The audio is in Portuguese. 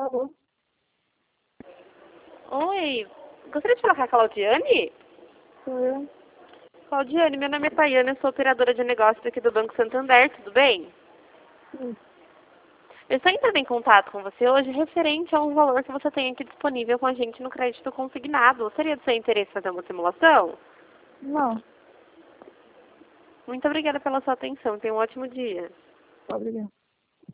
Alô? Oi, gostaria de falar com a Claudiane? Sou eu? Claudiane, meu nome é Tayana, eu sou operadora de negócios aqui do Banco Santander, tudo bem? Sim. Eu estou entrando em contato com você hoje referente a um valor que você tem aqui disponível com a gente no crédito consignado. Seria do seu interesse fazer uma simulação? Não. Muito obrigada pela sua atenção, tenha um ótimo dia. Obrigada.